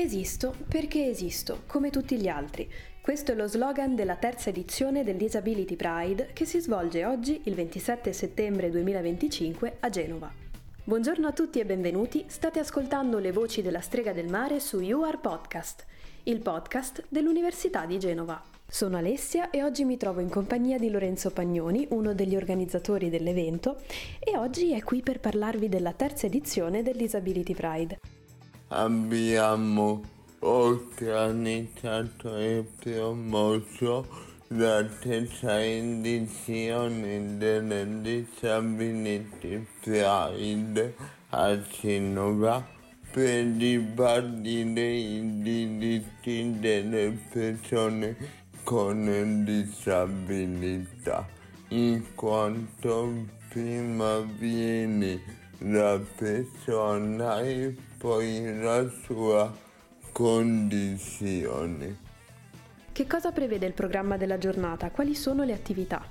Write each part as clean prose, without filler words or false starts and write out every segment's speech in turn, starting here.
Esisto perché esisto, come tutti gli altri. Questo è lo slogan della terza edizione del Disability Pride che si svolge oggi, il 27 settembre 2025, a Genova. Buongiorno a tutti e benvenuti, state ascoltando Le Voci della Strega del Mare su You Are Podcast, il podcast dell'Università di Genova. Sono Alessia e oggi mi trovo in compagnia di Lorenzo Pagnoni, uno degli organizzatori dell'evento, e oggi è qui per parlarvi della terza edizione del Disability Pride. Abbiamo organizzato e promosso la terza edizione del Disability Pride a Genova per ribadire i diritti delle persone con disabilità, in quanto prima viene la persona e poi la sua condizione. Che cosa prevede il programma della giornata? Quali sono le attività?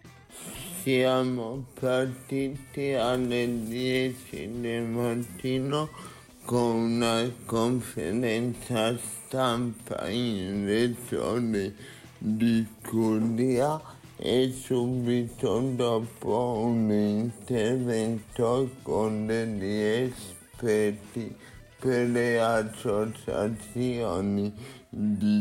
Siamo partiti alle 10 del mattino con una conferenza stampa in regione di Puglia e subito dopo un intervento con degli esperti per le associazioni di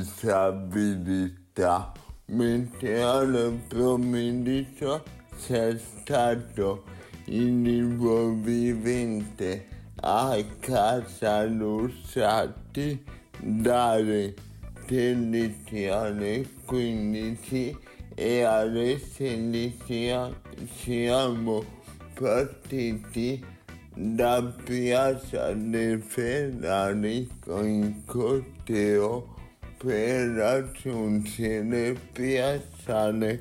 disabilità. Mentre al pomeriggio c'è stato il libro vivente a Casa Lussati dalle 13 alle 15 e alle 16 siamo partiti da Piazza dei Ferrari con il corteo per raggiungere Piazzale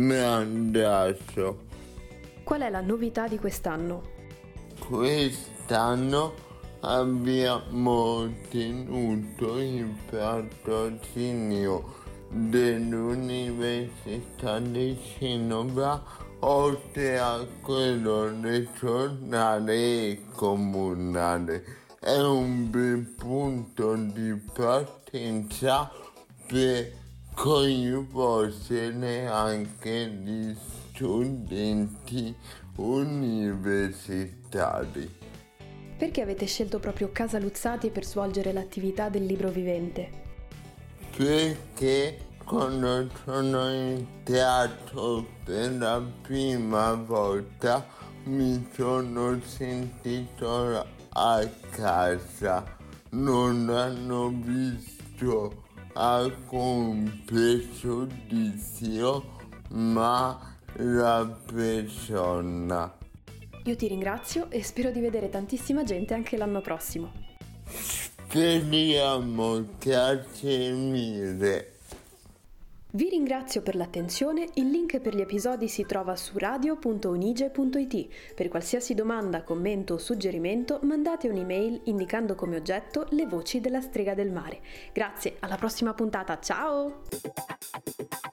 Mandasso. Qual è la novità di quest'anno? Quest'anno abbiamo tenuto il patrocinio dell'Università di Genova, oltre a quello regionale e comunale. È un bel punto di partenza per coinvolgere anche gli studenti universitari. Perché avete scelto proprio Casa Luzzati per svolgere l'attività del libro vivente? Perché quando sono entrato per la prima volta mi sono sentito a casa. Non hanno visto alcun pregiudizio, ma la persona. Io ti ringrazio e spero di vedere tantissima gente anche l'anno prossimo. Speriamo, grazie mille. Vi ringrazio per l'attenzione, il link per gli episodi si trova su radio.unige.it. Per qualsiasi domanda, commento o suggerimento mandate un'email indicando come oggetto Le Voci della Strega del Mare. Grazie, alla prossima puntata, ciao!